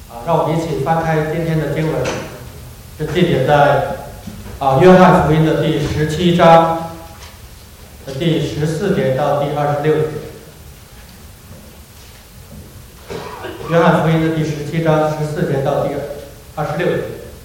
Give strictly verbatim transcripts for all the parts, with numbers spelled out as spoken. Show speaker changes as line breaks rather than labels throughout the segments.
啊，让我们一起翻开今天的经文，是记载在啊约翰福音的第十七章的第十四节到第二十六节。约翰福音的第十七章十四节到第二十六节。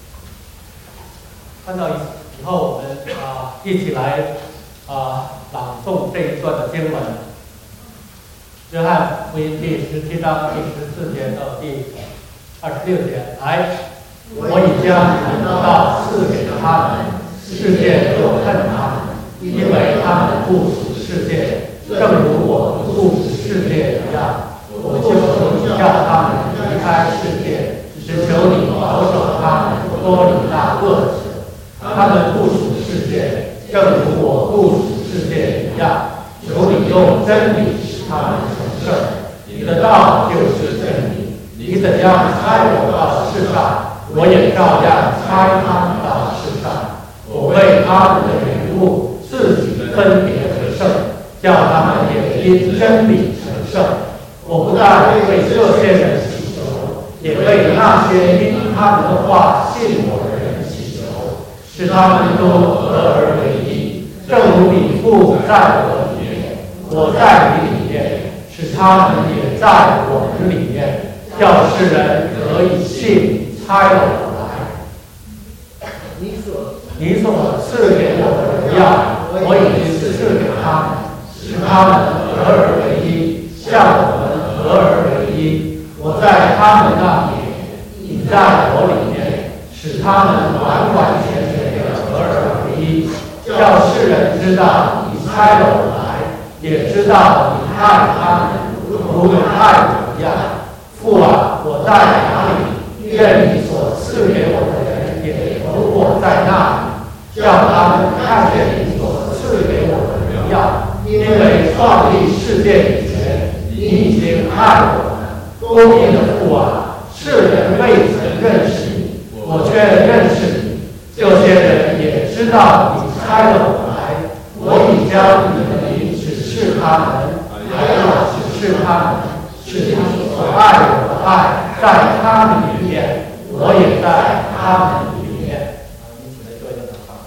看到以后，我们啊一起来啊朗诵这一段的经文。约翰福音第十七章第十四节到第二十六节，来，我已将你的道赐给他们，世界又恨他们，因为他们不属世界，正如我不属世界一样。我就求你叫他们离开世界，只求你保守他们脱离那恶者。他们不属世界，正如我不属世界一样。求你用真理使他们成圣。你的道就是真理。你怎样差我到世上，我也照样差他们到世上。我为他们的缘故，自己分别为圣，叫他们也因真理成圣。我不但为这些人祈求，也为那些因他们的话信我的人祈求，使他们都合而为一，正如你父在我里面，我在你里面，使他们也在我们里面，叫世人可以信差了我来。你所你所赐给我的荣耀，我已经赐给他们，使他们合而为一，像我们合而为一。我在他们那里，你在我里面，使他们完完全全的合而为一，叫世人知道你差了我来，也知道你爱他们如你爱我一样。父啊，我在哪里，愿你所赐给我的人也有我在那里，叫他们看见你所赐给我的荣耀。因为创立世界以前，你已经爱我们。公平的父啊，世人未曾认识你，我却认识你。这些人也知道你差了我来，我已将你的名指示他们，还要指示他们，使你所爱我的爱在他们里面，我也在他们里面。一起来做一个祷告。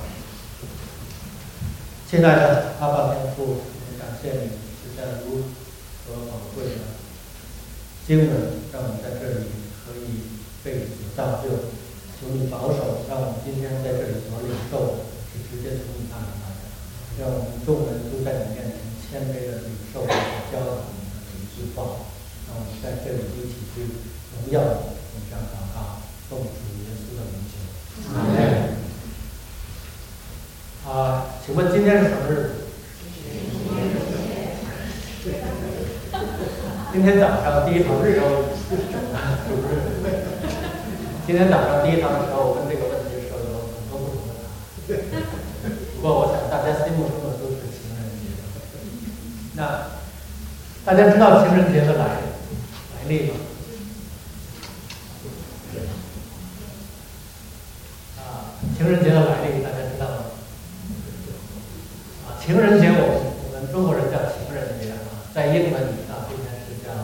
亲爱的阿爸天父，感谢你是在如何宝贵的经文，让我们在这里可以被你造就。求你保守，让我们今天在这里所领受的是直接从你那里来的，让我们众人都在你面前谦卑的领受和教导你的每一句话。让我们在这里一起去荣耀你，我们这样祷告，奉主耶稣的名求。阿门。啊，请问今天是什么日子？今天早上第一堂的时候，是不是？今天早上第一堂的时候，我问这个问题的时候，有很多不同的答案。不过，我想大家心目中的都是情人节。那大家知道情人节的来来历吗？啊，情人节的来历大家知道吗？啊，情人节我们我们中国人叫情人节啊，在英文里啊，今天是叫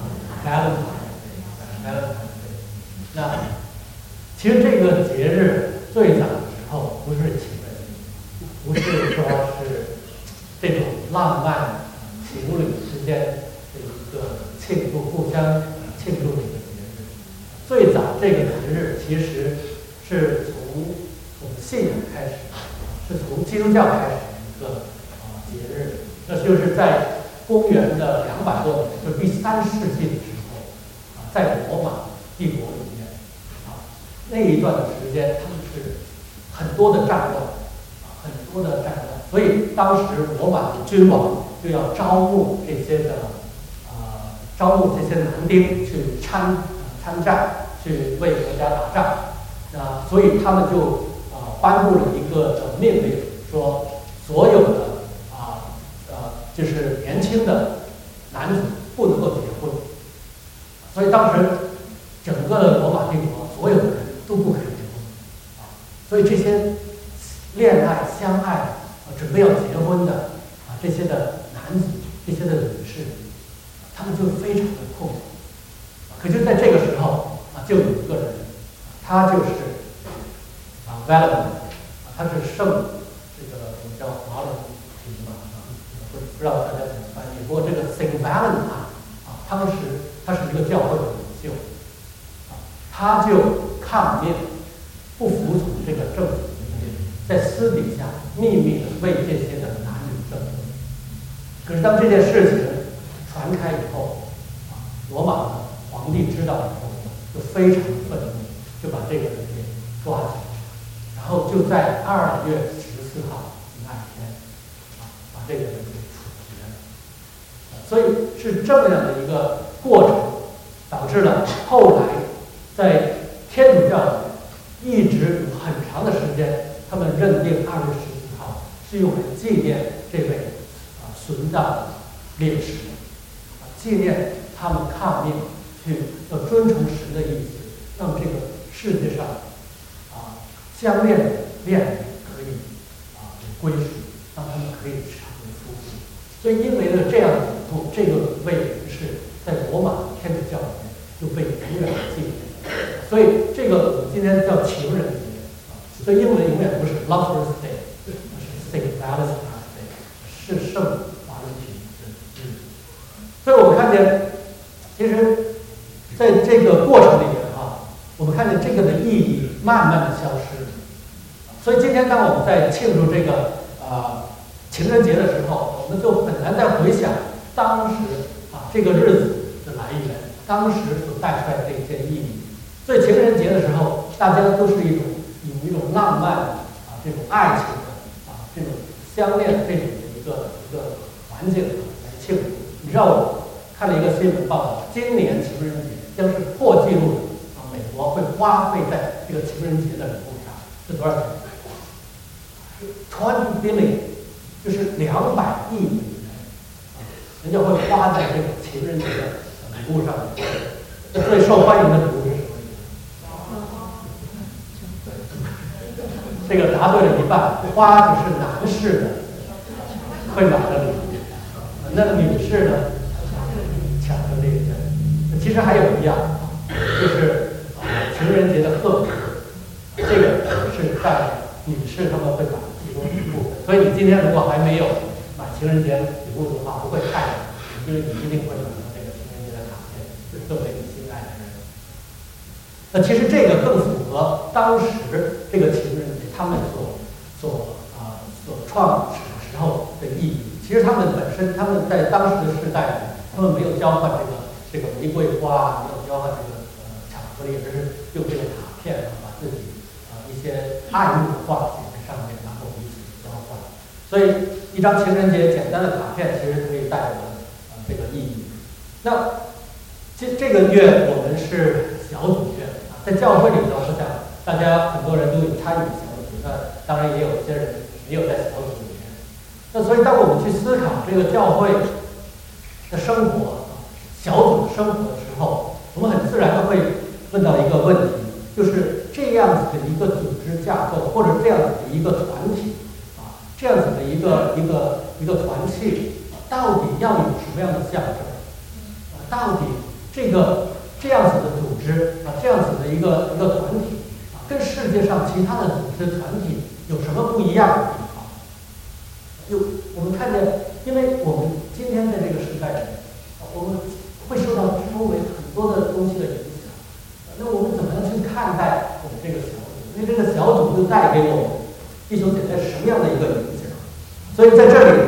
Valentine。那其实这个节日最早的时候不是情人节，不是说是这种浪漫情侣之间的一个庆祝、互相庆祝的一个节日。最早这个节日其实是从从信仰开始，是从基督教开始的一个啊节日。那就是在公元的两百多年，就第三世纪的时候啊，在罗马帝国里面啊，那一段的时间，他们是很多的战乱啊，很多的战乱，所以当时罗马的君王就要招募这些的啊、呃，招募这些男丁去参参战，去为国家打仗。那所以他们就啊、呃、颁布了一个的命令，说所有的啊呃就是年轻的男子不能够结婚。所以当时整个的罗马帝国所有的人都不可以结婚啊，所以这些恋爱相爱啊准备要结婚的啊这些的男子，这些的女士，他们就非常的痛苦。可就在这个时候啊， 就有一个人，他就是啊 Valentine， 他是圣这个我们叫华伦廷吧啊，不不知道大家怎么翻译。不过这个 Saint Valentine 啊，当时他是一个教会的领袖啊，他就抗命，不服从这个政府命令，在私底下秘密的为这些的男女争论。可是当这件事情传开以后，啊，罗马的皇帝知道以后，就非常愤怒，就把这个人给抓起来，然后就在二月十四号那一天，啊，把这个人给处决了。所以是这么样的一个过程，导致了后来在天主教一直有很长的时间，他们认定二月十四号是用来纪念这位啊殉葬的烈士，啊，纪念他们抗命，去要遵从神的意思，让这个世界上啊相恋的恋人可以啊有归属，让他们可以成为夫妇。所以因为呢这样的缘故，这个位人士在罗马天主教里面就被永远纪念。所以这个我们今天叫情人节啊，所以英文永远不是 Lover's Day， 而是 Saint Valentine's Day， 是圣华伦廷的日子。所以我们看见，其实在这个过程里面哈，我们看见这个的意义慢慢的消失了。所以今天当我们在庆祝这个啊、呃、情人节的时候，我们就很难再回想当时啊这个日子的来源，当时所带出来的这些意义。所以情人节的时候，大家都是一种有一种浪漫的啊这种爱情的啊这种相恋的这种的一个一个环境来庆祝。你知道我看了一个新闻报道，今年情人节将是破纪录的啊，美国会花费在这个情人节的礼物上是多少钱？twenty billion， 就是两百亿美元啊，人家会花在这个情人节的礼物上。那最受欢迎的礼物是什么？这个答对了一半，花只是男士的会买的礼物，那女士呢？巧克力。其实还有一样，就是啊情人节的贺礼，这个是在女士他们会买其中一部分。所以你今天如果还没有买情人节礼物的话，不会太难，因为你一定会买到这个情人节的卡片，是送给你心爱的人。那其实这个更符合当时这个情人节他们所所啊、呃、所创始的时候的意义。其实他们本身，他们在当时的时代里，他们没有交换这个这个玫瑰花，没有交换这个呃巧克力，而是用这个卡片啊，把自己啊、呃、一些爱慕的话写在上面，然后彼此交换。所以一张情人节简单的卡片，其实可以带有呃这个意义。那这这个月我们是小组月啊，在教会里头，我想大家很多人都有参与小组，那当然也有些人没有在小组里面。那所以当我们去思考这个教会的生活、小组的生活的时候，我们很自然的会问到一个问题，就是这样子的一个组织架构，或者这样子的一个团体啊，这样子的一个一个一个团契，到底要有什么样的象征？啊，到底这个这样子的组织啊，这样子的一个一个团体啊，跟世界上其他的组织团体有什么不一样的地方？有我们看见，因为我们今天在这个时代里，我们会受到周围很多的东西的影响。那我们怎么样去看待我们这个小组？因为这个小组就带给我们弟兄姐妹什么样的一个影响？所以在这里，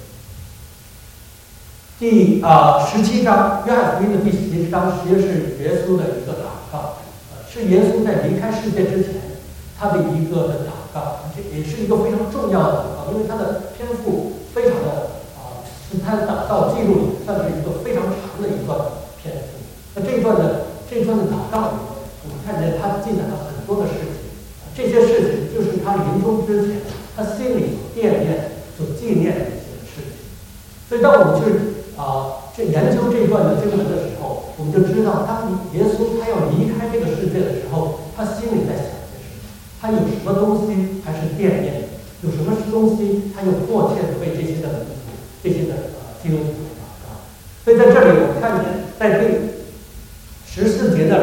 第啊十七章，约翰福音的第十七章，其实是耶稣的一个祷告，呃，是耶稣在离开世界之前他的一个的祷告，这也是一个非常重要的祷告，因为他的篇幅非常的啊，是他的祷告记录里算是一个非常长的一段篇幅。那这一段的这一段的祷告里面，我们看见他记载了很多的事情，这些事情就是他临终之前他心里所惦念、所纪念的一些事情。所以当我们去啊，这研究这一段的经文的时候，我们就知道，当耶稣他要离开这个世界的时候，他心里在想些什么，他有什么东西还是惦念的，有什么东西他又迫切的为这些的门徒、这些的呃基督徒祷告。所以在这里，我们看见在第十四节那里，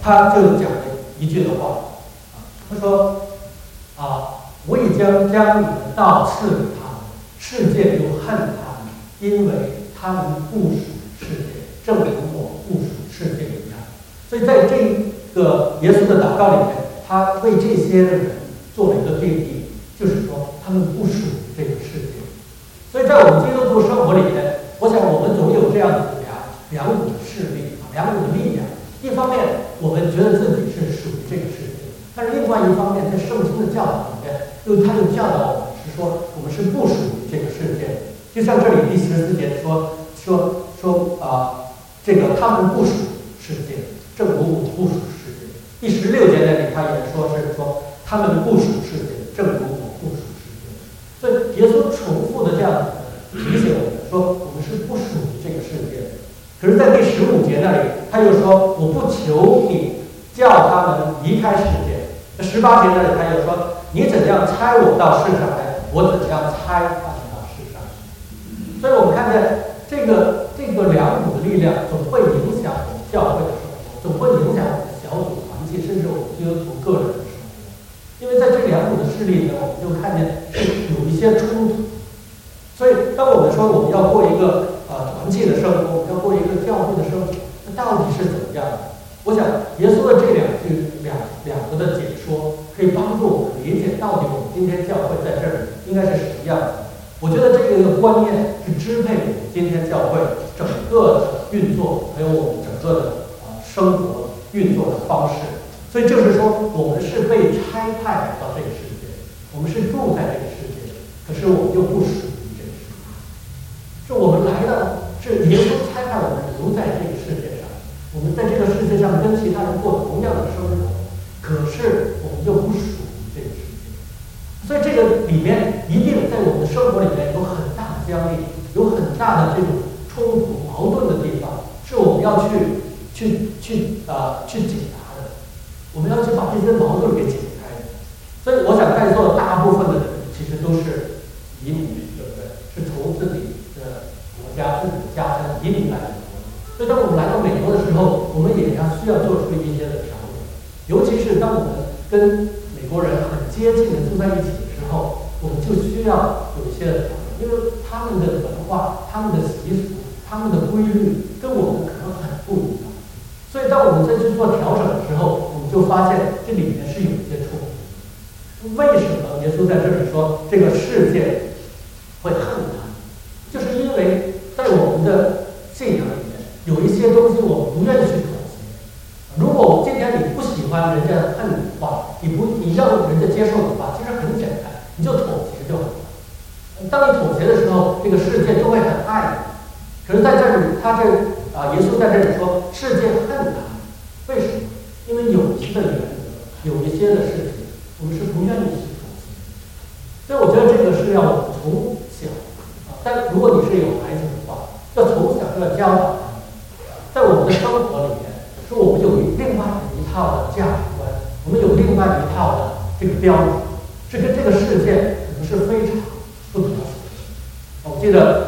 他就讲了一句的话，啊，他说啊，我已将将你的道赐给他们，世界就恨他们，因为他们不属世界，正如我不属世界一样。所以在这个耶稣的祷告里面，他为这些的人做了一个定义，就是说他们不属于这个世界。所以在我们基督徒生活里面，我想我们总有这样的两两股的势力啊，两股的力量。一方面，我们觉得自己是属于这个世界，但是另外一方面，在圣经的教导里面，就他就教导我们是说，我们是不属于这个世界。就像这里第十四节说说说啊、呃，这个他们不属世界，正如我不属世界。第十六节那里他也说是说他们不属世界，正如我不属世界。所以耶稣重复的这样提醒我们说，我们是不属于这个世界的。可是，在第十五节那里，他又说：“我不求你叫他们离开世界。”那十八节那里，他又说：“你怎样差我到世上来，我怎样差他们到世上去。”所以，我们看见这个这个两股的力量，总会影响我们教会的生活，总会影响我们的小组团体，甚至我们基督徒个人的生活。因为在这两股的势力里面，我们就看见是有一些冲突。所以，当我们说我们要过一个呃团契的生活，我们要过一个教会的生活，那到底是怎么样的？我想，耶稣的这两句两两个的解说，可以帮助我们理解到底我们今天教会在这里应该是什么样的。我觉得这个观念是支配我们今天教会整个的运作，还有我们整个的呃生活运作的方式。所以就是说，我们是被差派来到这个世界，我们是住在这个世界，可是我们又不属于这个世界。是我们来的，是耶稣差派我们留在这个世界上，我们在这个世界上跟其他人过同样的生活，可是我们又不属于这个世界。所以这个里面一定在我们的生活里面有很大的张力，有很大的这种冲突矛盾的地方，是我们要去去去啊、呃、去解答的。我们要去把这些矛盾给解开。所以我想在座的大部分的人其实都是移民，对不对？是从自己的国家、自己的家乡移民来美国。所以当我们来到美国的时候，我们也要需要做出一些的调整。尤其是当我们跟美国人很接近的住在一起的时候，我们就需要有一些的调整，因为他们的文化、他们的习俗、他们的规律跟我们可能很不一样。所以当我们再去做调整的时候，我们就发现这里面是有一些冲突。为什么耶稣在这里说这个世界会恨他？就是因为在我们的信仰里面有一些东西我们不愿意去妥协。如果今天你不喜欢人家恨你的话，你不你让人家接受的话，其实很简单，你就妥协就好了。当你妥协的时候，这个世界就会很爱你。可是在这里，他这啊，耶稣在这里说，世界恨他，为什么？因为有一些的原则，有一些的事情，我们是不愿意去妥协。所以我觉得这个是要我们从小啊，但如果你是有孩子的话，要从小就要教导他们，在我们的生活里面，说我们有另外的一套的价值观，我们有另外一套的这个标准，这跟这个世界可能是非常不妥协的。我记得。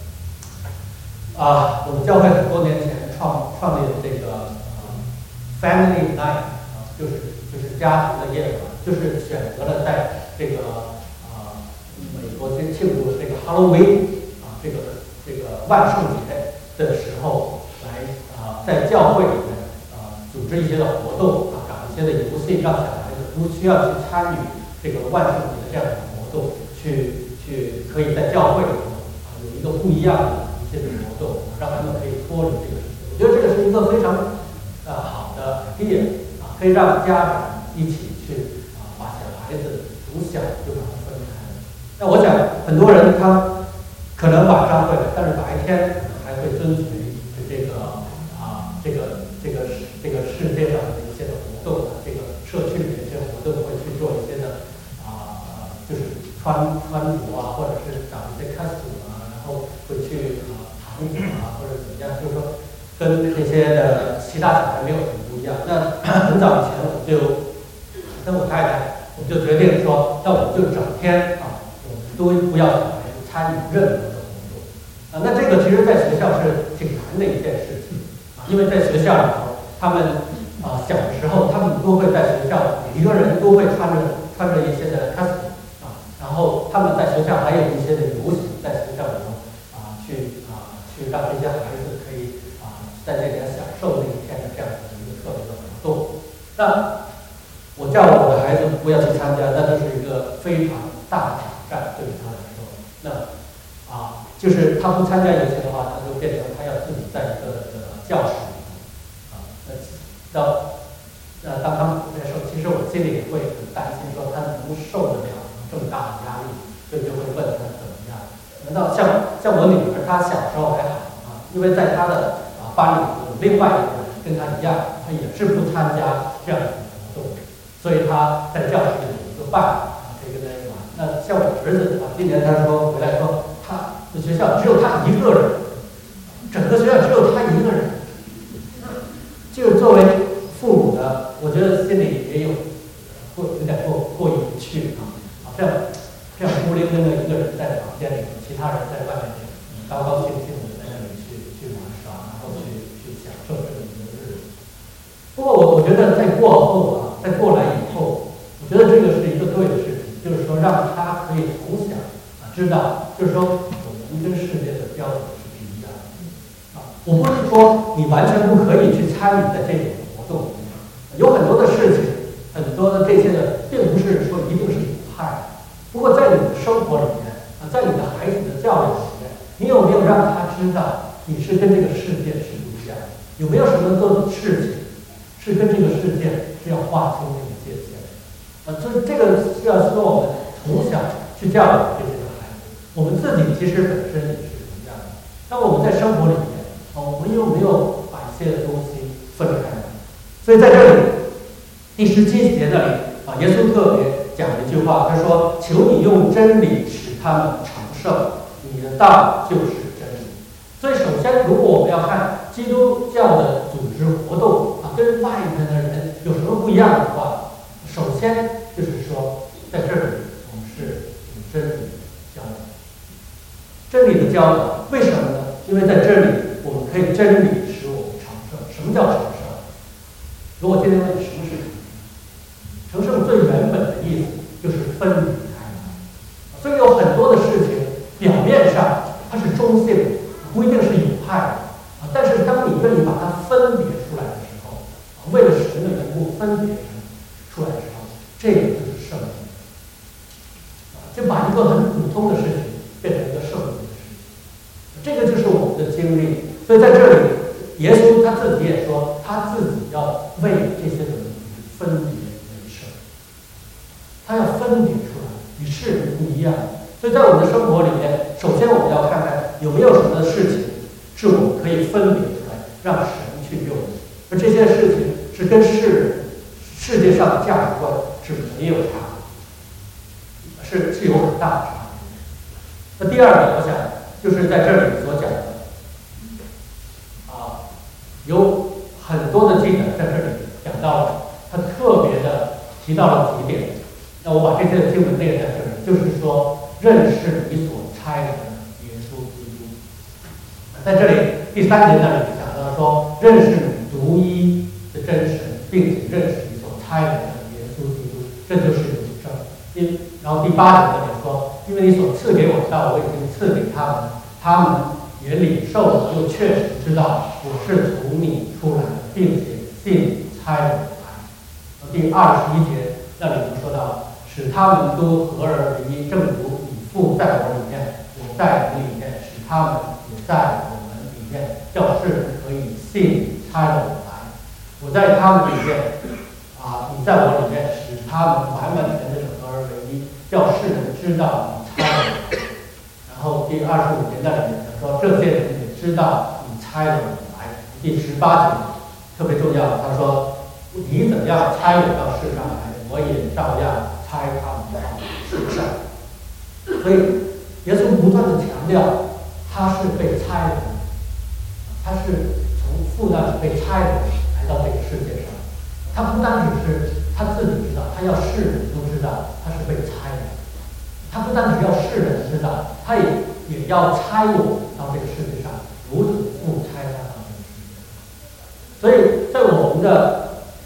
啊，我们教会很多年前创创立的这个呃 Family Night 啊，就是就是家庭的夜晚，就是选择了在这个啊、呃、美国庆庆祝这个 Halloween 啊这个这个万圣节的时候来啊、呃、在教会里面啊、呃、组织一些的活动啊，搞一些的游戏，让小孩子不需要去参与这个万圣节的这样的活动，去去可以在教会里头啊有一个不一样的。这个活动，让他们可以脱离这个世界。我觉得这个是一个非常呃好的 idea 啊，可以让家长一起去啊把小孩子从小就把它分开。那我想很多人他可能晚上会，但是白天可能还会遵循这个啊这个这个这个世界上的一些的活动，这个社区里面一些活动会去做一些的啊就是穿穿着啊，或者是找一些 costume 啊，然后会去啊。啊，或者怎么样，就是说跟那些的其他小孩没有什么不一样。那很早以前我就跟我太太，我们就决定说，那我们就整天啊，我们都不要小孩子参与任何的活动啊。那这个其实在学校是挺难的一件事情啊，因为在学校里头，他们啊小的时候，他们都会在学校，每一个人都会穿着穿着一些的 costume 啊，然后他们在学校还有一些的游行，在学校里头啊去啊去让这些孩子可以啊在这里享受那一天的这样的一个特别的活动。那我叫我的孩子不要去参加，那就是一个非常大的挑战对于他来说。那啊，就是他不参加游行的话，他就变成他要自己在一个呃教室里头啊，那到那当他们的时候，其实我心里也会很担心，说他能受得了这么大的压力，所以就会问他怎么样。难道像像我女儿，她小时候还好啊，因为在她的啊班里有另外一个人跟她一样，她也是不参加这样的活动。所以他在教室里有一个伴啊，可以跟他一玩。那像我儿子啊，今年他说回来说，他的学校只有他一个人，整个学校只有他一个人。就是作为父母的，我觉得心里也有过有点过过意不去啊。啊，这样这样孤零零的一个人在房间里，其他人在外面高高兴兴的在那里去去玩耍，然后去去享受这么一个日子。不过我我觉得在过后啊。在过来以后，我觉得这个是一个对的事情，就是说让他可以从小啊知道，就是说我们跟世界的标准是不一样的啊。我不是说你完全不可以去参与在这种活动里面，有很多的事情，很多的这些的，并不是说一定是有害的。不过在你的生活里面啊，在你的孩子的教育里面，你有没有让他知道你是跟这个世界是不一样的？有没有什么做事情是跟这个世界是要划清这个界限的？啊，就是这个是要说我们从小去教育这些孩子，我们自己其实本身也是一样的。那我们在生活里面，啊，我们又没有把一些的东西分开来。所以在这里第十七节那里啊，耶稣特别讲了一句话，他说：“求你用真理使他们成圣，你的道就是真理。”所以首先，如果我们要看基督教的组织活动啊，跟外面的人有什么不一样的话，首先就是说，在这里我们是有真理教导，真理的教导。为什么呢？因为在这里我们可以真理使我们成圣。什么叫成圣？如果今天问你什么是成圣，成圣最原本的意思就是分离开来。所以有很多的事情表面上它是中性的，不一定是有害的啊，但是当你愿意把它分别出来的时候，啊，为了神的缘故分别出来的时候，这个就是圣洁啊，就把一个很普通的事情变成一个圣洁的事情，这个就是我们的经历。所以在这里，耶稣他自己也说，他自己要为这些人分别为圣，他要分别出来，与世人不一样。所以在我们的生活里面，首先我们要看看有没有什么事情是我们可以分别出来，让神去用的，而这些事情是跟世人、世界上的价值观是没有差的，是是有很大的差别。那第二个，我想就是在这里所讲的，啊，有很多的记载在这里讲到了，他特别的提到了几点。那我把这些经文列在这里，就是说。认识你所差来的耶稣基督，在这里第三节那里讲到说，认识你独一的真神，并且认识你所差来的耶稣基督，这就是永生。因然后第八节那里说，因为你所赐给我的道，我已经赐给他们，他们也领受了，又确实知道我是从你出来的，并且信差我来。第二十一节那里就说到，使他们都合而为一，正如父在我里面，我在你里面，使他们也在我们里面，叫世人可以信差了我来。我在他们里面，啊，你在我里面，使他们完完全全的合而为一，叫世人知道你差了我来。然后第二十五节那里面说，这些人也知道你差了我来。第十八节特别重要，他说你怎样差我到世上来，我也照样差他们到世上。所以，耶稣不断的强调，他是被差的，他是从父那里被差的来到这个世界上。他不单只是他自己知道，他要世人都知道他是被差的。他不单只要世人知道，他也也要差我到这个世界上，如同父差他到这个世界上。所以在我们的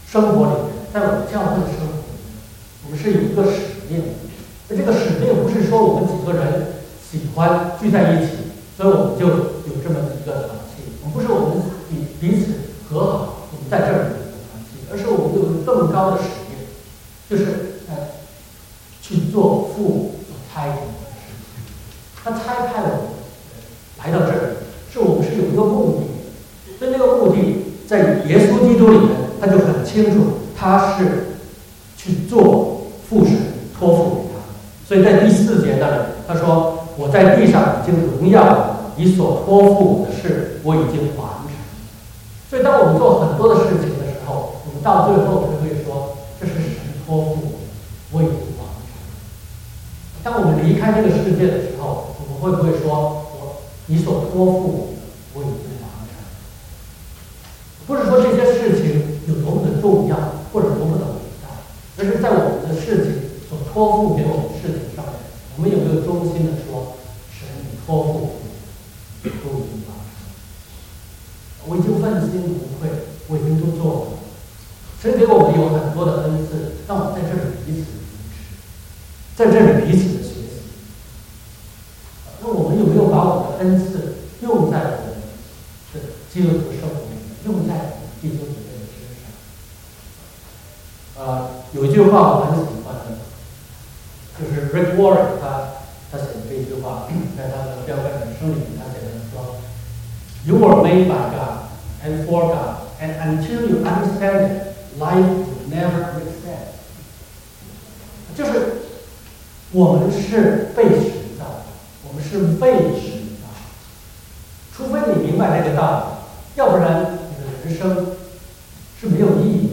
生活里面，在我们教会的生活里面，我们是有一个使命的。那这个使命不是说我们几个人喜欢聚在一起，所以我们就有这么一个团契。我们不是我们彼彼此和好，我们在这里有一个团契，而是我们有更高的使命，就是呃去做父母所差给我们的事情。他差派我们来到这里，是我们是有一个目的，所以那个目的在耶稣基督里面，他就很清楚，他是去做父神托付给他。所以在第四节那里，他说：“我在地上已经荣耀了，你所托付我的事，我已经完成。”所以，当我们做很多的事情的时候，我们到最后就会说：“这是神托付我，我已经完成。”当我们离开这个世界的时候，我们会不会说：“我你所托付我的，我已经完成？”不是说这些事情有多么的重要，或者多么的伟大，而是在我们的事情所托付给我们的事情上面，我们有没有衷心的说：“神，你托付我，都已经完成，我已经问心无愧，我已经都做了。”神给我们有很多的恩赐，让我们在这里彼此扶持，在这里彼此的学习。那我们有没有把我们的恩赐用在我们的基督徒生活里面，用在我们弟兄姊妹的身上？呃，有一句话我很喜欢的，就是 Rick Warren 他他写的这一句话，在他的标杆人生里面，他写的说 ：“You were made by God and for God, and until you understand it, life will never make sense。”就是我们是被神造的，我们是为神造的。除非你明白这个道理，要不然你的人生是没有意义的。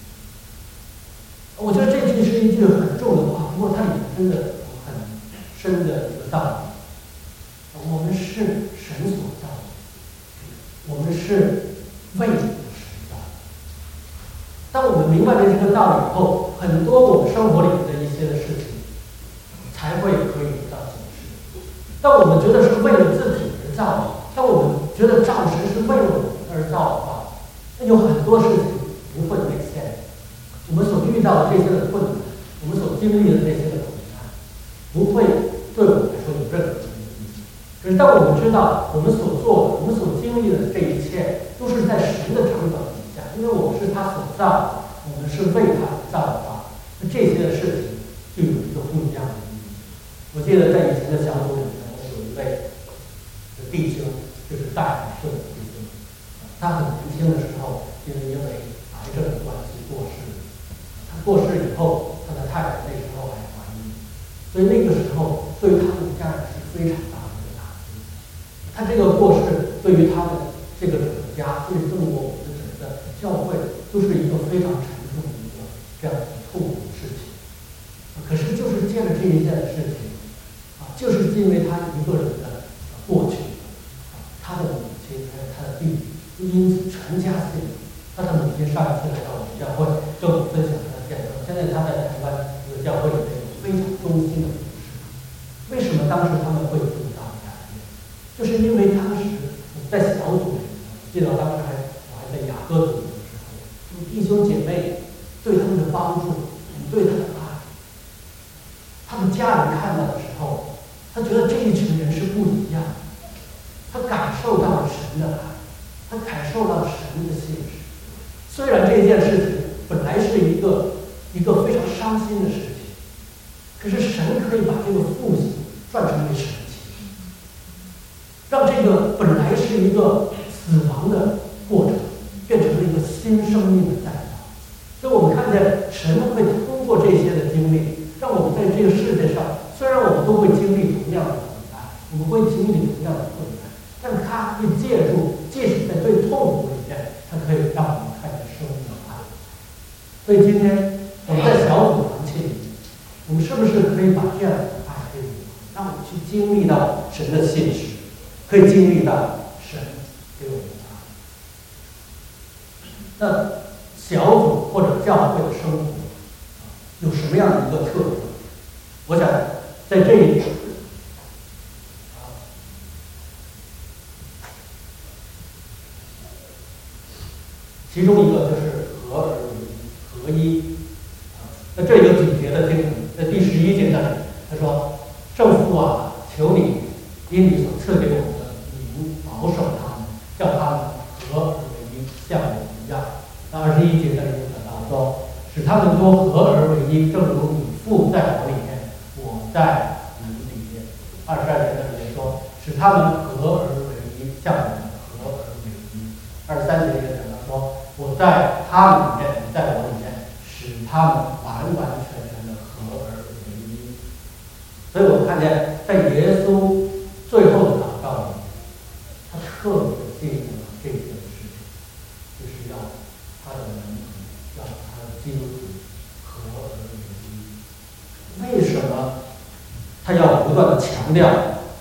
我觉得这句是一句很重的话，不过它里面真的很深的一个道理。我们是神所造的，我们是为神造的。当我们明白了这个道理以后，很多我们生活里面的一些的事情才会可以得到解释。当我们觉得是为了自己而造，当我们觉得造神是为了我们而造的话，那有很多事情不会 make sense。我们所遇到的这些的困难，我们所经历的这些的苦难，不会对我们来说有任何的意义。可是当我们知道我们所做的、我们所经历的这一切，都是在神的掌管底下，因为我们是他所造的，我们是为他而造的话，那这些的事情就有一个不一样的意义。我记得在以前的小组里面，我有一位弟兄，就是大海社的弟兄，他很年轻的时候，因为因为癌症的关系过世。他过世以后，他的太太那时候还怀孕，所以那个时候对于他们家人是非常大的一个打击。他这个过世对于他们这个整个家，对于中国我们的整个教会，都是一个非常沉重的一个这样的痛苦的事情。可是就是借着这一件事情，啊，就是因为他一个人的过去，啊，他的母亲还有他的弟弟，因此全家信主。他的母亲上一次来到我们教会，跟我们分享他的见证。现在他在台湾这个教会里面有非常忠心的服侍。为什么当时他们会有这么大的改变？就是因为当时我们在小组里，记得当时还我还在雅各组的时候，弟兄姐妹对他们的帮助，我们对他的爱，他们家人看到的时候，他觉得这一群人是不一样的，他感受到了神的爱，他感受到了神的信实。虽然这件事情本来是一个一个非常伤心的事情，可是神可以把这个负心转成为神奇，让这个本来是一个死亡的过程，变成了一个新生命的再造。所以我们看见神会通过这些的经历，让我们在这个世界上，虽然我们都会经历同样的苦难，我们会经历同样的困难，但他会借助，即使在最痛苦里面，他可以让我们看见生命的爱。所以今天我们在小组团契里面，我们是不是可以把这样的爱给我们，让我们去经历到神的信实，可以经历到神给我们的爱？那小组或者教会的生活有什么样的一个特征？我想在这一点，其中一个就是合而为一。 那二十一节那里讲到说，使他们都合而为一，正如你父在我里面，我在你里面。二十二节那里面说，使他们合而为一，像我们合而为一。二十三节也讲到说，我在他们里面，你在我里面，使他们完完全全的合而为一。所以我看见在耶稣最后的祷告里面，他特别记住了这件事情，就是要他的门徒，要他的基督徒合而为一。为什么他要不断的强调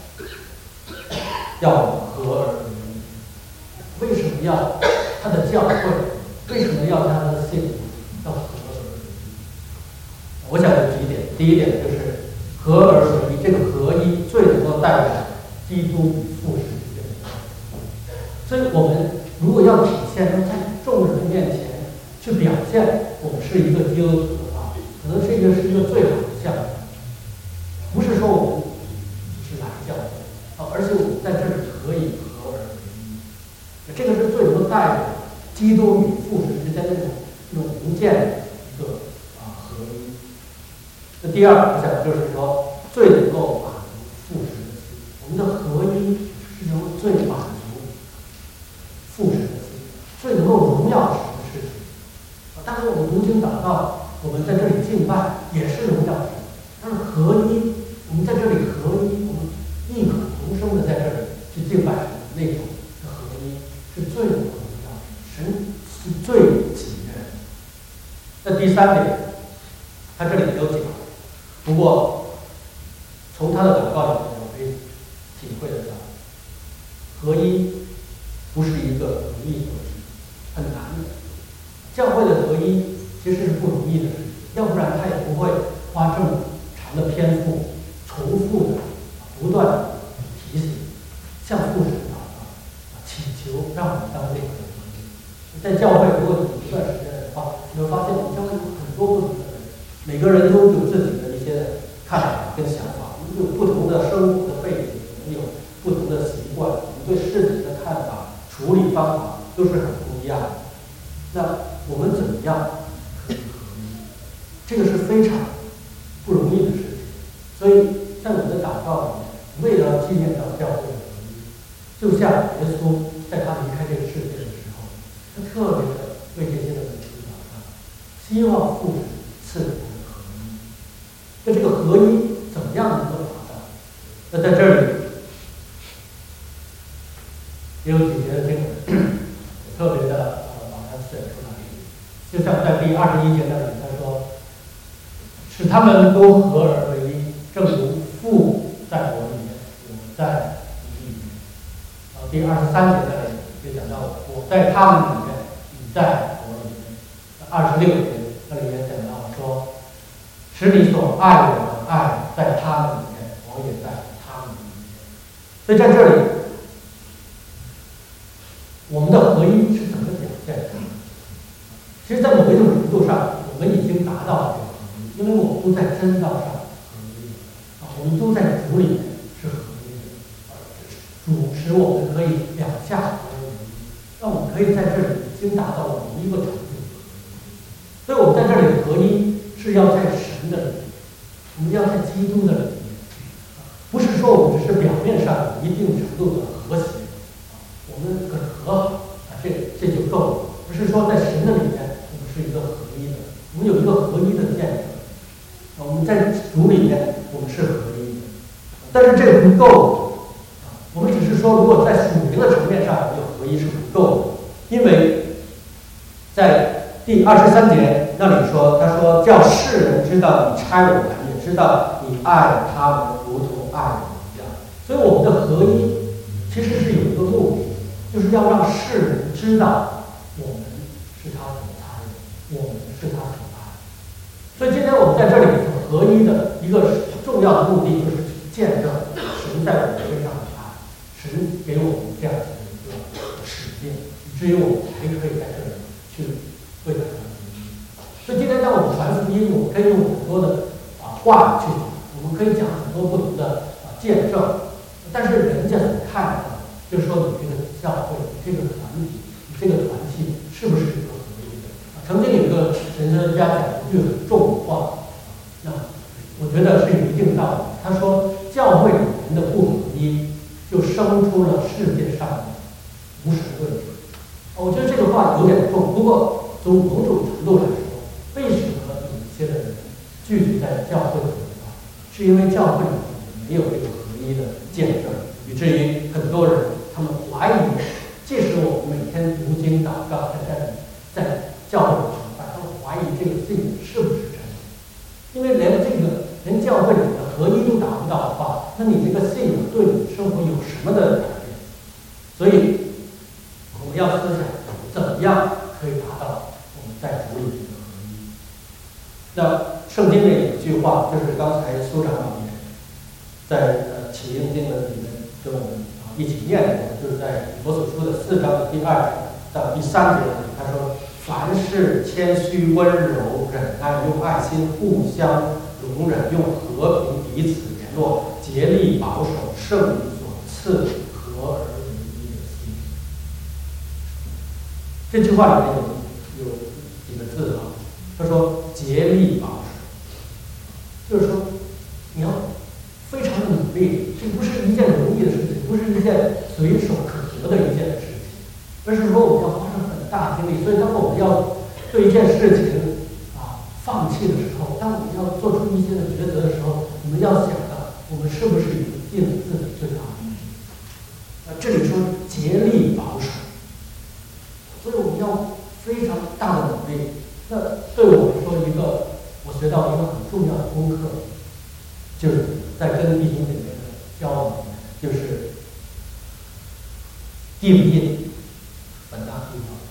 要合而为一？为什么要他的教会？为什么要他的信徒要合而为一？我想有几点，第一点就是合而为一，这个合一最能够代表基督与父神之间的关系。所以我们如果要体现在众人面前去表现我们是一个基督徒的话，可能这个是一个最好的象征。不是说我们只是来教会啊，而且我们在这里可以合而为一。这个是最能够代表基督与父神之间那种那种无间的一个啊合一。那第二，我想就是说最能够满足父神的心，我们的合一是能最满足父神的心，最能够荣耀神的事情。啊，当然我们读经祷告，我们在这里敬拜也是荣耀神，但是合一，我们在这里合一，我们异口同声的在这里去敬拜神的那种的合一，是最能够荣耀神，神是最喜悦的。那第三点，他这里没有讲，不过从他的祷告里面，我可以体会得到，合一不是一个容易的事，很难的。教会的合一其实是不容易的事情，要不然他也不会花这么长的篇幅，重复的、不断的提醒，向父神祷告，祈求让我们当这个合一。在教会，如果你一段时间的话，你会发现我们教会有很多不同的人，每个人都有自己的一些看法跟想法，我们有不同的生活的背景，我们有不同的习惯，我们对事情的看法、处理方法都是很不一样的。那我们怎么样可以合一？这个是非常不容易的事情。所以在我们的祷告里面，为了纪念到教会的合一，就像耶稣在他离开这个世界的时候，他特别的为这些的门徒祷告，希望父神赐给他们合一。那这个合一怎么样能够达到？那在这里也有几节的经文特别的呃把它选出来，就像在第二十一节那里他说，使他们都合而为一，正如父在我里面，我在你里面。然后第二十三节那里也讲到，我在他们里面，你在我里面。二十六节那里也讲到说，使你所爱我的爱在他们里面，我也在他们里面。所以在这里，我们的合一是怎么表现的？其实，在某一种程度上，我们已经达到了这个合一，因为我们都在真道上合一啊，我们都在主里面是合一的，主使我们可以两下合一，让我们可以在这里已经达到了某一个程度的合一。所以，我们在这里的合一是要在神的里面，我们要在基督的里面，不是说我们只是表面上有一定程度的和谐。我们很和好啊，这这就够了。不是说在神的里面，我们是一个合一的，我们有一个合一的见证。啊，我们在主里面，我们是合一的。但是这个不够啊，我们只是说，如果在属灵的层面上有合一是不够的，因为在第二十三节那里说，他说叫世人知道你差我来，也知道你爱他们如同爱我一样。所以我们的合一其实是有一个目的。就是要让世人知道我们是他所差的，我们是他所爱的。所以今天我们在这里所合一的一个重要的目的，就是见证神在我们身上的爱，神给我们这样子的一个使命，以至于我们才可以在这里去为他传福音。所以今天当我们传福音，我们可以用很多的啊话去讲，我们可以讲很多不同的啊见证，但是人家所看到的，就是说你这个教会、你这个团体、你这个团体是不是一个合一的？ 哲家讲一句很重话，那我觉得是有一定道理。他说，教会里面的不合一，就生出了世界上的无神论者。我觉得这个话有点重，不过从某种程度来说，为什么有一些的人聚集在教会里面呢？是因为教会里面没有这个合一的见证，以至于很多人他们怀疑，即使我们每天读经祷告，在在在教会里崇拜，他们怀疑这个信是不是真的，因为连这个连教会里面的合一都达不到的话，那你这个信仰对你的生活有什么的改变？所以我们要思想怎么样可以达到我们在主里面的合一。那圣经里有一句话，就是刚才苏长老也在呃启应经文里面跟我们啊一起念的，就是在以弗所书的四章的第二节到第三节里，他说：“凡事谦虚、温柔、忍耐，用爱心互相容忍，用和平彼此联络，竭力保守圣灵所赐合而为一的心。”这句话里面有有几个字啊？他说：“竭力保守”，就是说你要非常的努力，这不是一件容易的事情，不是一件随手可得的一件事情，而是说我们要花上很大精力。所以，当我们要对一件事情啊放弃的时候，当我们要做出一些的抉择的时候，我们要想的，我们是不是已经尽了自己最大的努力？啊，这里说竭力保守，所以我们要非常大的努力。那对我来说，一个我学到一个很重要的功课，就是在跟弟兄姐妹的交往里面，就是地不硬，本大地方，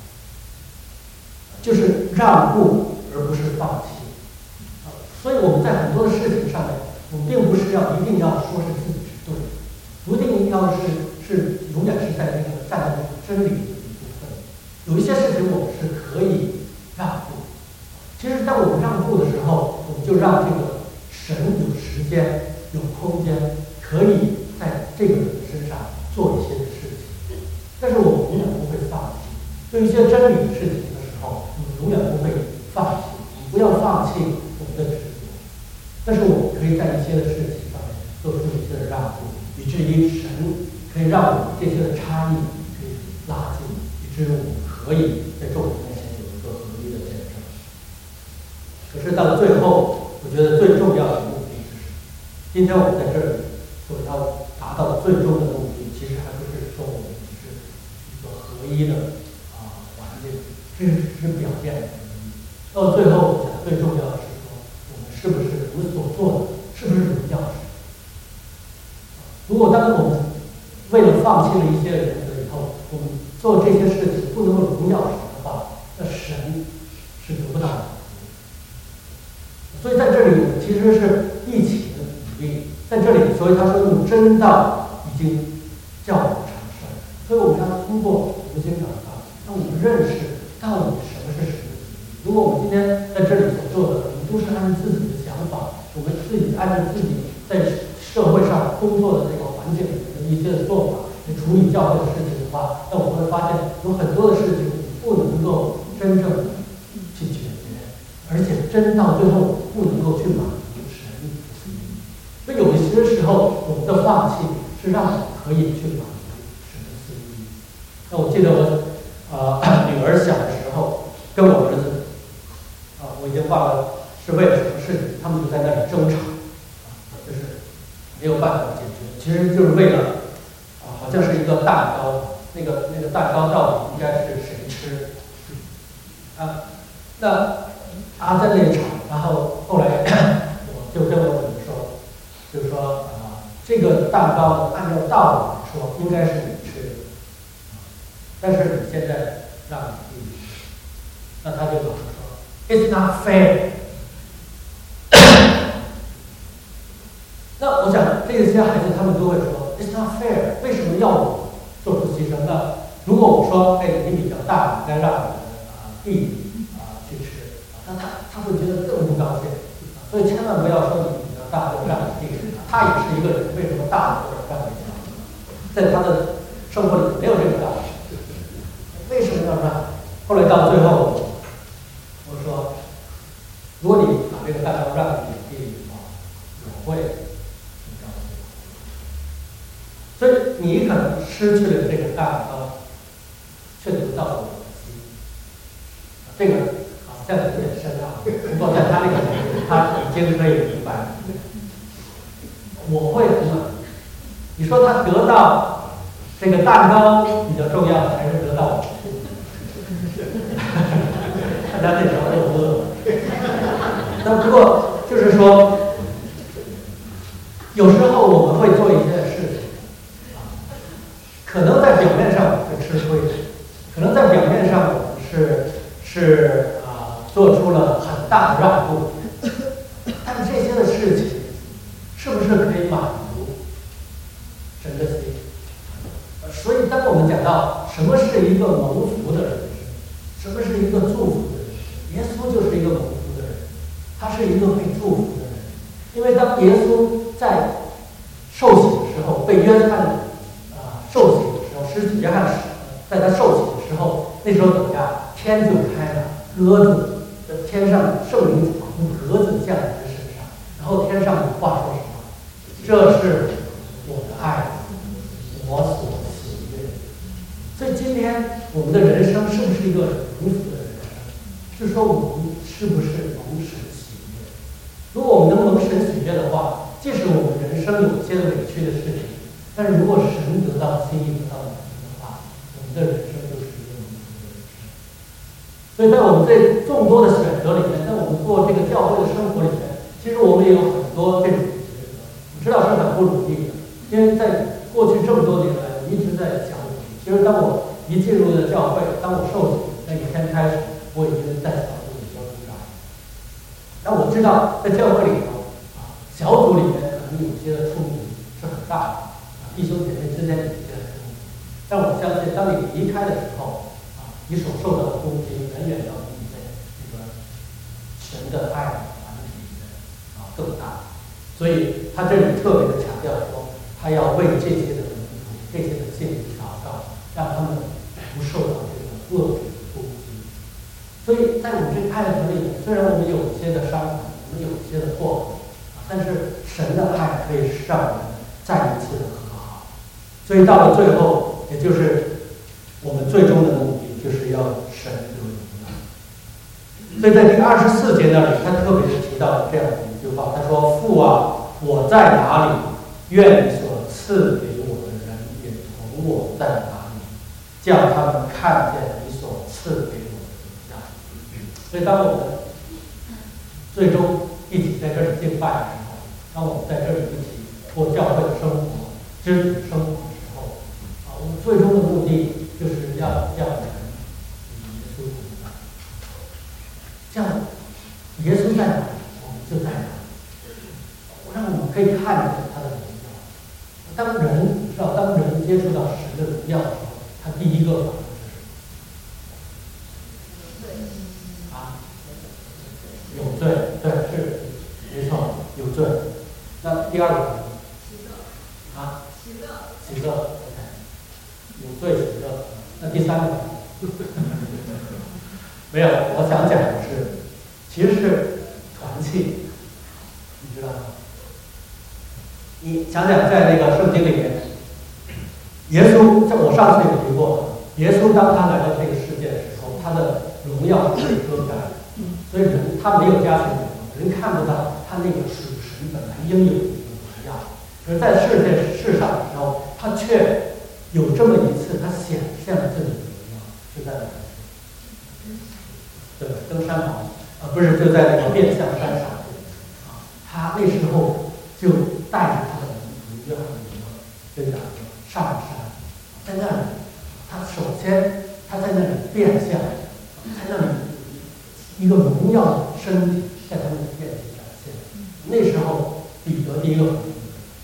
就是让步而不是放弃。啊，所以我们在很多的事情上面，我们并不是要一定要说是自己是对的，不一定要是是永远是在那个站在那个真理的一部分。有一些事情我们是可以让步。其实，当我们让步的时候，我们就让这个神有时间、有空间，可以在这个人身上做一些的事情。但是，我们永远不会放弃。对一些真理的事情的时候，我们永远不会放弃。我们不要放弃我们的执着。但是，我们可以在一些的事情上面做出一些的让步，以至于神可以让我们这些的差异可以拉近，以至于我们可以在众人面前有一个合一的见证。可是到了最后，我觉得最重要的目的是什么？今天我们在这里所要达到的最终的目的，其实还不是说我们只是一个合一的啊环境，这只是表面的合一。到最后，我想最重要的是说，我们是不是我们所做的是不是荣耀神？如果当我们为了放弃了一些原则以后，我们做这些事情不能够荣耀神的话，那神是得不到的。所以在这里，我们其实是一起的努力。在这里，所以他说用真道已经叫我们成圣，所以我们要通过读经祷告，让我们认识到底什么是神的旨意。如果我们今天在这里所做的，我们都是按照自己的想法，我们自己按照自己在社会上工作的这个环境里面的一些的做法来处理教会的事情的话，那我们会发现有很多的事情不能够真正的去解决，而且真到最后不能够去满足神的心意。所以有一些时候，我们的放弃是让我们可以去满足神的心意。那我记得我呃女儿小的时候，跟我儿子啊、呃，我已经忘了是为了什么事情，他们就在那里争吵，啊，就是没有办法解决。其实就是为了啊、呃，好像是一个蛋糕，那个那个蛋糕到底应该是谁吃啊？那他在那里吵，然后后来我就跟我女儿说，就是说啊、呃，这个蛋糕按照道理来说应该是你吃的，但是你现在让你弟弟吃，那他就老是说 "It's not fair"。那我想这些孩子他们都会说 "It's not fair"， 为什么要我做出牺牲呢？如果我说，哎，你比较大，应该让你的啊弟弟啊去吃，那他他会觉得更不高兴。所以千万不要说你比较大就让你弟弟，他也是一个人，为什么大的或者让你小？在他的生活里没有这个道理。为什么要让？后来到最后，我说像有点深啊。不过在他那个年纪，他已经可以明白。我会很满足。你说他得到这个蛋糕比较重要，还是得到我？大家那时候都饿。那不过就是说，有时候我们会做一件事情，可能在表面上是吃亏，可能在表面上我们是是啊、呃、做出了很大的让步，但这些的事情是不是可以满足神的心？所以当我们讲到什么是一个蒙福的人生，什么是一个祝福的人生，耶稣就是一个蒙福的人，他是一个被祝福的人。因为当耶稣在受洗的时候，被约翰啊、呃、受洗的时候，施洗约翰在他受洗的时候，那时候怎么样？天就开了，鸽子的天上圣灵从鸽子降在他身上，然后天上有话说什么？这是我的爱子，我所喜悦。所以今天我们的人生是不是一个蒙福的人生？是说我们是不是蒙神喜悦？如果我们能蒙神喜悦的话，即使我们人生有些委屈的事情，但是如果神得到心意得到满足的话，我们的人生就是一个蒙福的人生。所以在我们这众多的选择里面，在我们做这个教会的生活里面，其实我们也有很多这种抉择。我知道是很不容易的，因为在过去这么多年来，我一直在想，其实当我一进入了教会，当我受洗那一天开始，我已经在小组里做组长。但我知道在教会里头啊，小组里面可能有些的冲突是很大的，啊，弟兄姐妹之间有一些的冲突。但我相信，当你离开的时候，啊，你所受到的攻击远远要比你在这个神的爱团体里面啊更大。所以他这里特别的强调说，他要为这些的门徒、这些的信徒祷告，让他们不受到这种恶的攻击。所以在我们这个爱团里面，虽然我们有一些的伤痕，我们有一些的破口，但是神的爱可以让我们再一次的和好。所以到了最后，也就是我们最终的目的，就是要神得荣耀。所以在第二十四节那里，他特别提到了这样的一句话，他说：“父啊，我在哪里，愿你所赐给我的人也同我在哪里，叫他们看见你所赐给我的荣耀。”所以当我们最终一起在这里敬拜的时候，当我们在这里一起过教会的生活、知足生活的时候，啊，我们最终的目的就是要叫人与耶稣同在，这样耶稣在哪里，我们就在哪里。让我们可以看见他的荣耀。当人知道，当人接触到神的荣耀的时候，他第一个反应是什么？啊，有罪，对，是没错，有罪。那第二个反应？啊，喜乐，喜乐 ，OK， 有罪喜乐。那第三个反应？没有，我想讲的是，其实是团契，你知道吗？你想想，在那个圣经里面，耶稣，像我上次有提过，耶稣当他来到这个世界的时候，他的荣耀是被遮盖的，所以人他没有加权人看不到他那个属神本来应有的一个荣耀。而在世界世上的时候，他却有这么一次，他显现了自己的荣耀，是在哪里？对，登山宝，呃，不是，就在那个变相山上，啊，他那时候就带着他的门徒约翰彼得跟着上山，在那里，他首先他在那里变相，在那里一个荣耀的身体在他们面前展现。那时候彼得第一个反应，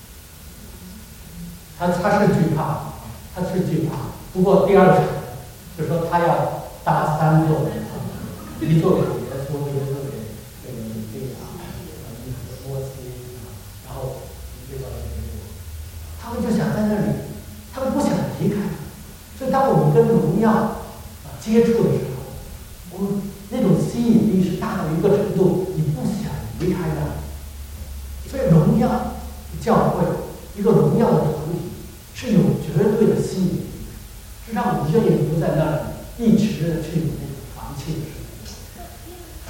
他他是惧怕，他是惧怕。不过第二个就是说他要搭三座，一座给耶稣，一座给这个以利亚，一个给摩西，然后这个他们就想在那里，他们不想离开。所以当我们跟荣耀啊接触的时候，我们那种吸引力是大到一个程度，你不想离开那里。所以荣耀教会一个荣耀的团体是有绝对的吸引力，是让我们愿意留在那里，一直的去有那种团契的生活。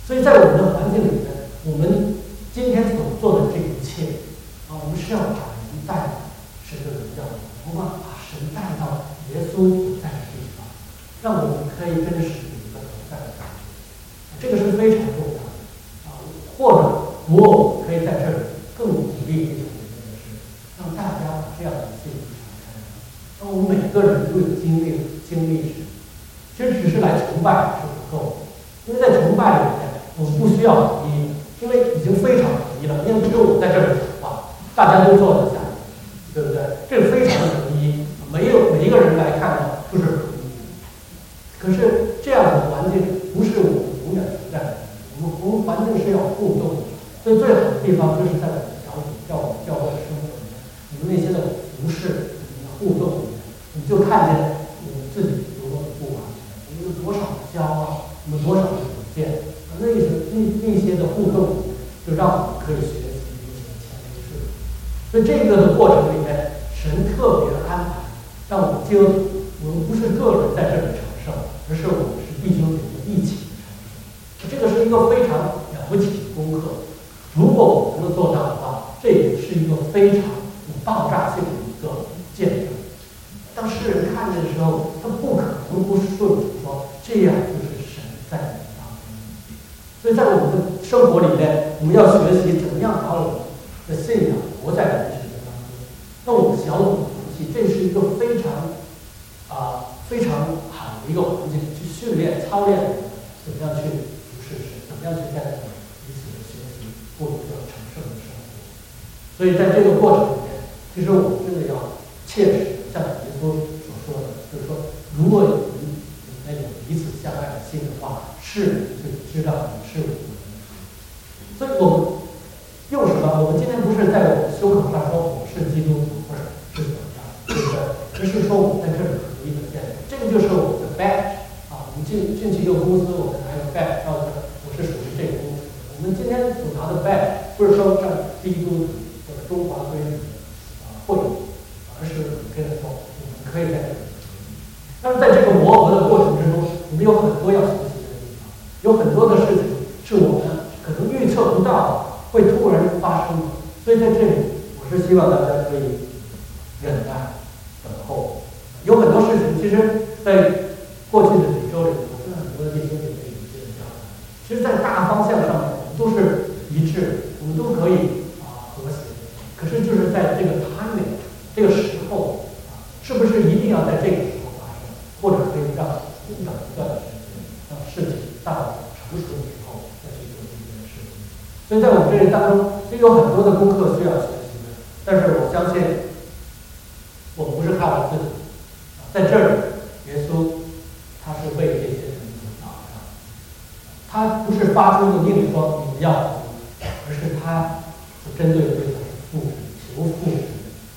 所以在我们的环境里面，我们今天所做的这一切啊，我们是要把人带神的荣耀，我们把神带到耶稣所在的地方，让我们可以跟神有一个同在的感觉，这个是非常重要的啊。或者我可以在这里更鼓励一种人的是，让大家把这样的信息传开，让我们每个人都有经历经历神。其实只是来崇拜是不够的，因为在崇拜里面，我们不需要统一，因为已经非常统一了。因为只有我在这里讲话，大家都坐在下面，对不对？这个非常的统一，没有每一个人来看呢都是统一的。可是这样的环境不是我们永远存在的，我们我们环境是要互动的。所以最好的地方就是在我们小组、教我们教会的生活里面，我们那些的服饰、我们的互动里面，你就看见我们自己如何不完全。我们有多少的骄傲，我们多少的主见，那一些那那些的互动，就让我们可以学习一些谦卑式。所以这个的过程里面，神特别的安排，让我们基督徒，我们不是个人在这里承受，而是我们是弟兄姊妹一起的承受。这个是一个非常了不起的功课。如果我们能做到的话，这也是一个非常有爆炸性的一个见证。当世人看见的时候，他不可能不顺服说这样就是神在你当中。所以在我们的生活里面，我们要学习怎么样把我们的信仰活在人群当中。那我们小组团契，这是一个非常啊、呃、非常好的一个环境，去训练操练我们怎么样去服侍神，怎么样去在彼此的学习，过一个成圣的生活。所以在这个过程里面，其实我们真的要切实像耶稣所说的，就是说，如果有人有那种彼此相爱的心的话，世人就知道你是我们的主。所以我们用什么？我们今天不是在我们胸口上说我是基督徒，或者是怎么样，对不对？而是说我们在这里合一的见证，这个就是我们的 badge 啊。我们进进去一个公司，我们拿一个 badge，告诉他我是属于这个公司。我们今天所拿的 badge 不是说像基督徒或者中华归属啊会议。而是跟人说，我们可以在这里。但是在这个磨合的过程之中，我们有很多要学习的地方，有很多的事情是我们可能预测不到会突然发生的。所以在这里，我是希望大家可以忍耐、等候。有很多事情，其实，在过去的几周里，我跟很多的弟兄姐妹有一些的交谈，其实，在大方向上面，我们都是一致，我们都可以啊、呃、和谐。可是，就是在这个 timing。这个时候啊，是不是一定要在这个时候发生，或者可以让鼓掌一段时间，让事情到成熟的时候再去做这件事情？所以在我们这里当中，就有很多的功课需要学习的。但是我相信，我们不是靠我自己，在这里，耶稣他是为这些人所祷告，他不是发出的命令说你们要，而是他所针对的对象是父神，求父神。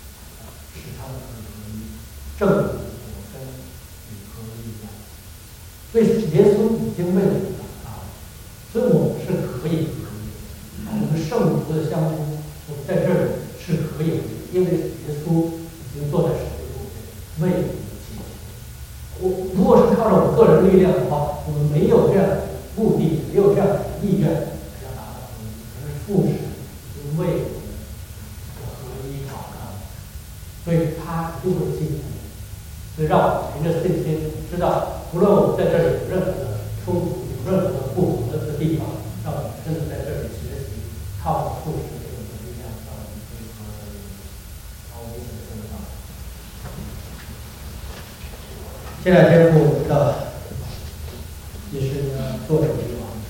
正与我跟与合一样，所以耶稣已经为我们祷告了，所以我们是可以合一的。我们圣徒的相通，我们在这里是可以的，因为耶稣已经坐在神的右边，为我们祈求。我如果是靠着我们个人力量的话，我们没有这样的目的，没有这样的意愿来要达到合一，而是父神已经为我们的合一祷告，所以他一定会记住。所以让我们凭着信心知道，无论我们在这里有任何的冲突，有任何的不合的地方，让我们真的在这里学习，靠着父神给我们的力量，让我们可以合而为一。然后我们一起做到。现在天父。